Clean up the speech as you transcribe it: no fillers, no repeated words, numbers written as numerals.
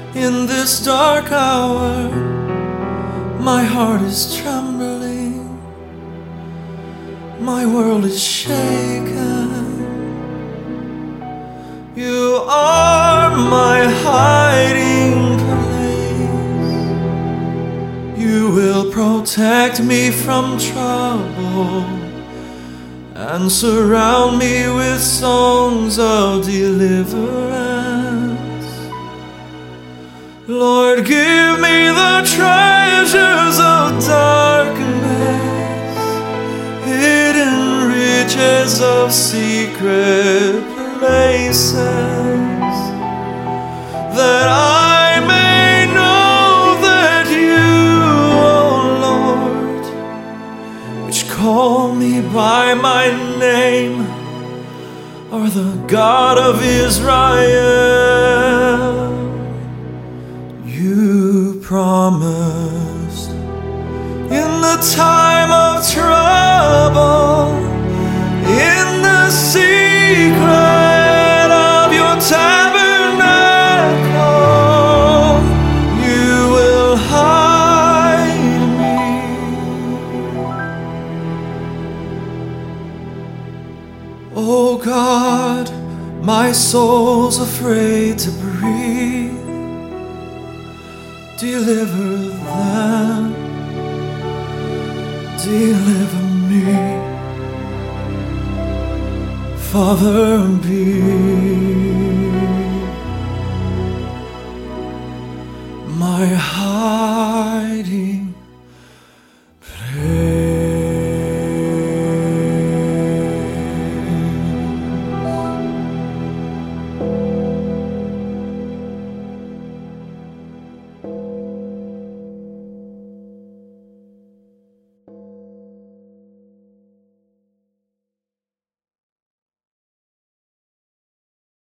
In this dark hour, my heart is trembling, my world is shaken. You are my hiding place. You will protect me from trouble and surround me with songs of deliverance. Lord, give me the treasures of darkness, hidden riches of secret places, that I may know that you, O Lord, which call me by my name, are the God of Israel. You promised in the time of trouble, in the secret of your tabernacle, you will hide me. Oh God, my soul's afraid to breathe. Deliver them, deliver me. Father, be my hiding